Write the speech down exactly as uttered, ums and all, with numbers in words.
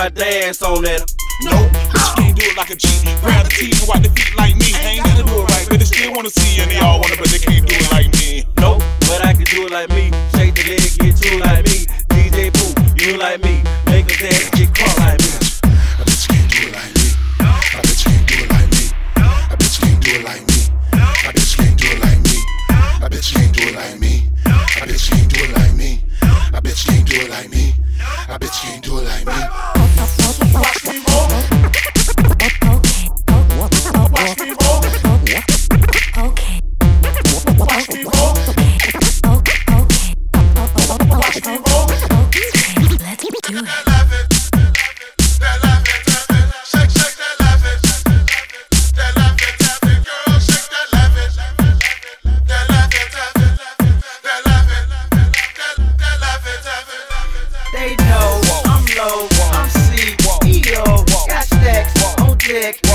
I dance on that. Nope, bitch can't do it like a G. Grab the teeth and wipe the feet like me. Ain't gotta do it right, but they still wanna see, and they all wanna, but they can't do it like me. Nope, but I can do it like me. Shake the leg, get true like me. D J Pooh, you like me. Make a dance, get caught like me. A bitch can't do it like me. A bitch can't do it like me. A bitch can't do it like me. A bitch can't do it like me. A bitch can't do it like me. A bitch can't do it like me. A bitch can't do it like me. A bitch can't do it like me. Watch me roll. Watch me roll. Okay. Watch me roll. Watch me roll. Let's do it. They know I'm low, I'm C, E O, got stacks on deck.